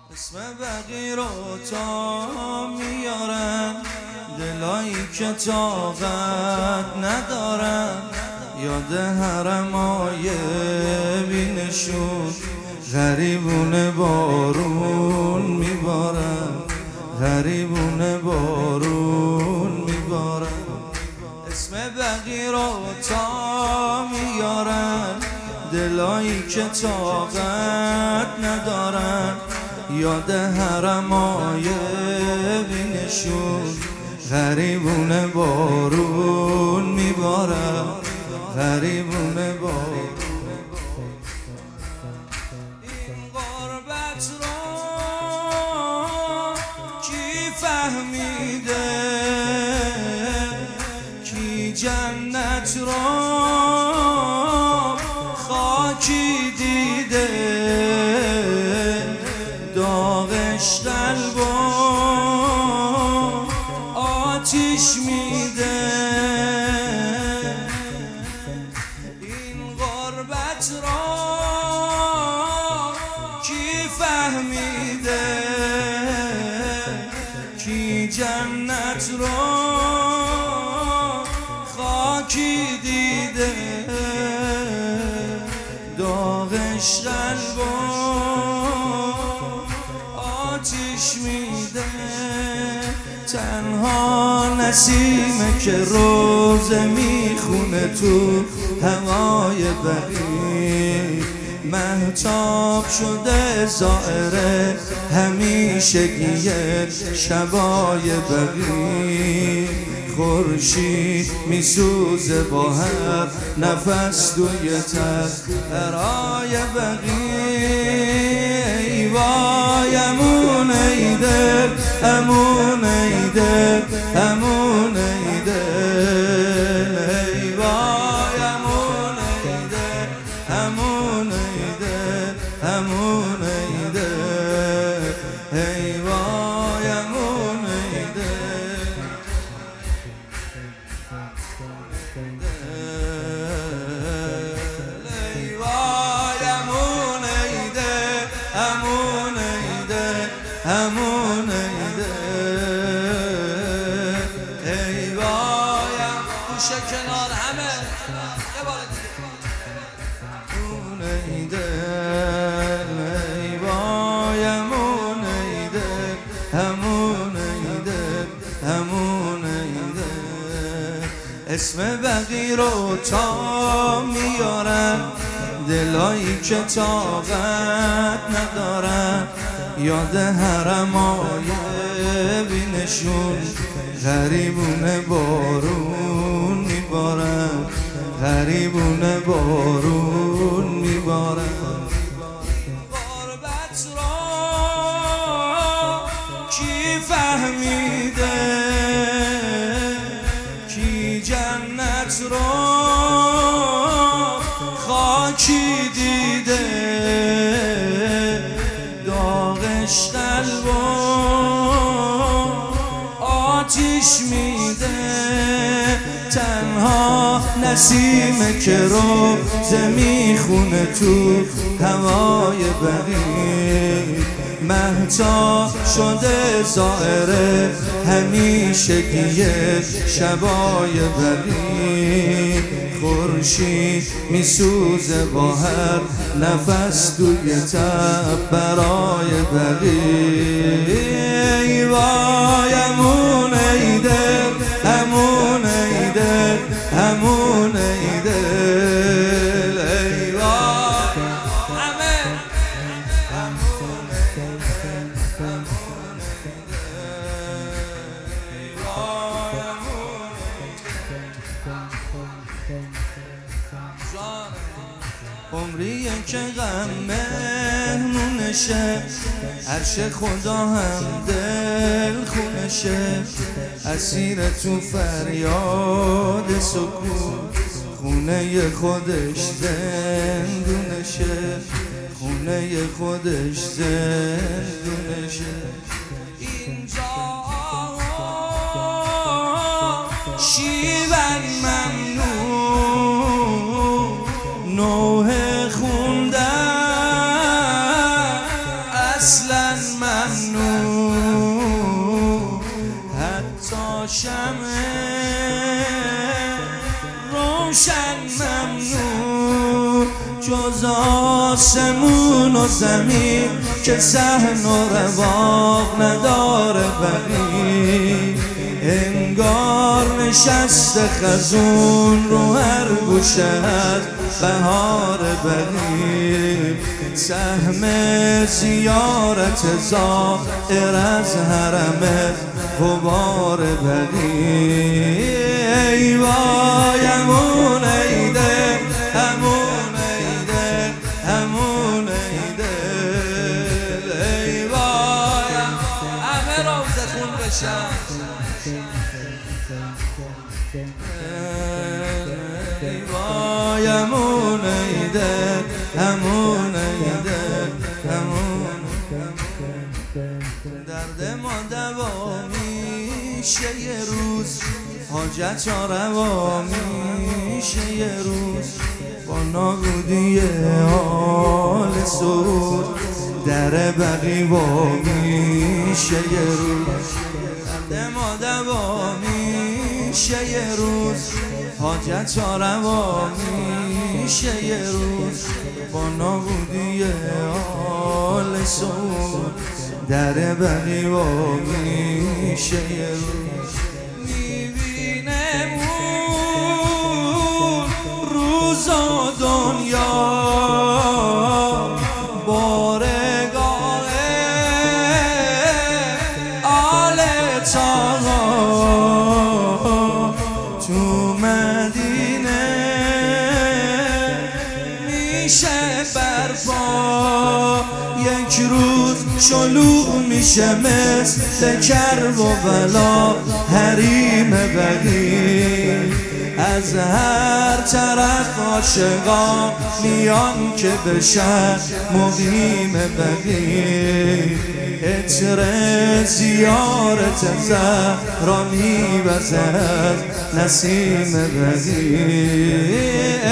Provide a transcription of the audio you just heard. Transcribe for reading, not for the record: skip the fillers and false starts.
اسم بقی رو تا میارن دلایی که طاقت ندارن، یاد حرمای بینشون غریبون بارون میبارن، غریبون بارون میبارن. اسم بقی رو تا میارن دلایی که طاقت ندارن، یاد حرمای بینشون غریبون بارون میبارن، غریبون بارون. این غربت رو کی فهمیده، کی جنت رو خاکی دیده، داغش قلبو آتیش میده. این غربت را کی فهمیده، کی جنت را خاکی دیده، داغش قلبو آتیش میده. تنها نسیمه که روزه میخونه تو هوای بقی، مهتاب شده زائره همیشگی شبای بقی. خورشید میسوزه با هر نفس توی ترای بقی. ای وای امون ای دل، امون ای دل، امون ای دل. ای وای امون ای دل، امون ای دل، امون ای دل. ای وای امون ای دل. ای وای امون ای دل، امون ای دل، امون ای دل. ای وای گوشه کنار همه یه بار امون ای دل. ای وای امون ای دل، امون ای دل، امون ای دل. اسم بقی رو تا میارن دلایی که طاقت ندارن، یاد حرمای بینشون غریبون بارون میبارن، غریبون بارون میبارن. غربت را کی فهمیده، کی جنت را خاکی دیده، داغش قلبو آتیش میده. تنها نسیمه که روزه میخونه تو هوای بقی، مهتاب شده زائره همیشگی شبای بقی. خورشید میسوزه با هر نفس توی تب برای بقی. ای وای امون ای دل، امون ای دل، امون ای دل. ای وای همه امون ای دل، امون ای دل. ای وای امون عمریه که غم مهمونشه، عرش خدا هم دل خونشه. اسیر تو فریاد سکون، خونه خودش زندونشه، خونه خودش زندونشه. اینجا شیون ممنون نوه خوندن اصلا آسمون و زمین که صحن و رواق نداره بقی، انگار نشسته خزون رو هر گوشه از بهار بقی، سهم زیارت زائر از حرم غبار بقی. ای وای امون ایده، امون ایده، امون ایده، ای وای همه روزه خون بشن. ای وای امون ایده، امون ایده، امون. درد ما دوا میشه یه روز، حاجت ها روا میشه یه روز، با نابودی حال سرود در بقی وا میشه یه روز. درد ما دوا میشه یه روز، حاجت ها روا میشه یه روز، با نابودی حال سرود در بقی وا میشه یه روز. میبینم اون روز و دنیا بارگاه آل طاها، تو مدینه میشه برپا، یک روز شلوغ میشه مثل کرب و بلا حریم بقی، از هر طرف عاشقان میان که بشن مقیم بقی، عطر زیارت زهرا میوزد نسیم بقی.